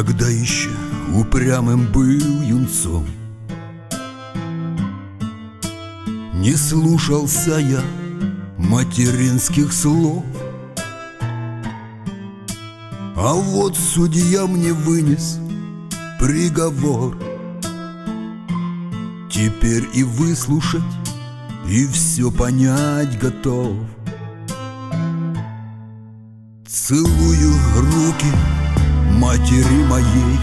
Когда еще упрямым был юнцом, не слушался я материнских слов. А вот судья мне вынес приговор. Теперь и выслушать, и все понять готов. Целую руки матери моей,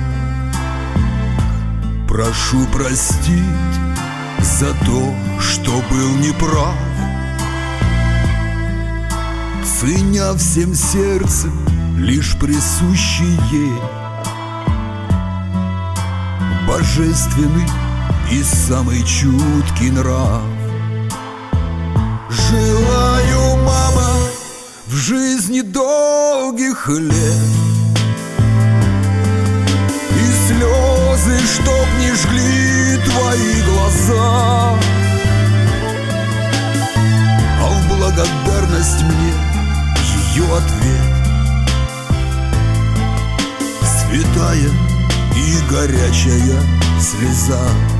прошу простить за то, что был неправ, ценя всем сердцем лишь присущий ей божественный и самый чуткий нрав. Желаю, мама, в жизни долгих лет, и слезы, чтоб не жгли твои глаза, а в благодарность мне ее ответ святая и горячая слеза.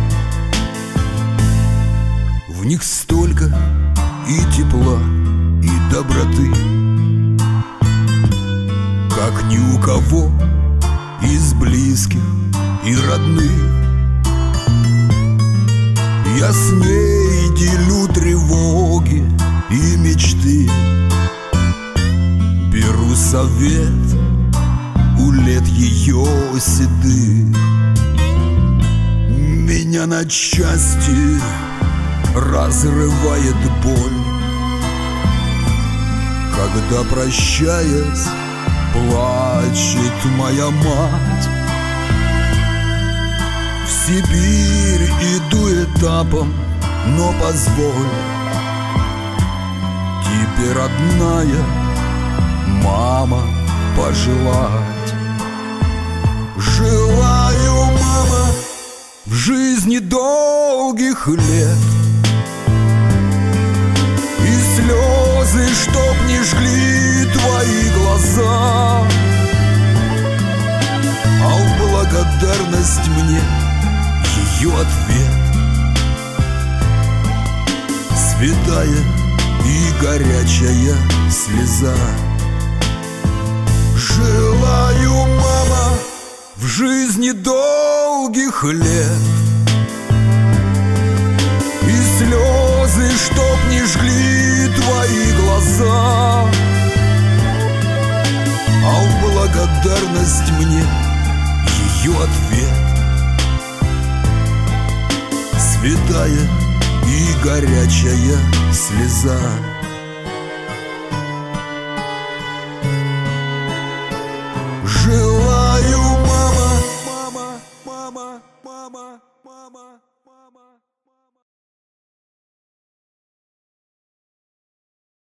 В них столько и тепла, и доброты, как ни у кого из близких и родных. Я с ней делю тревоги и мечты, беру совет у лет ее седых. Меня на части разрывает боль, когда, прощаясь, плачет моя мать. В Сибирь иду этапом, но позволь тебе, родная мама, пожелать. Желаю, мама, в жизни долгих лет, и слезы, чтоб не жгли твои глаза, а в благодарность мне ее ответ святая и горячая слеза. Желаю, мама, в жизни долгих лет, и слезы, чтоб не жгли твои глаза, а в благодарность мне ее ответ святая и горячая слеза. Желаю,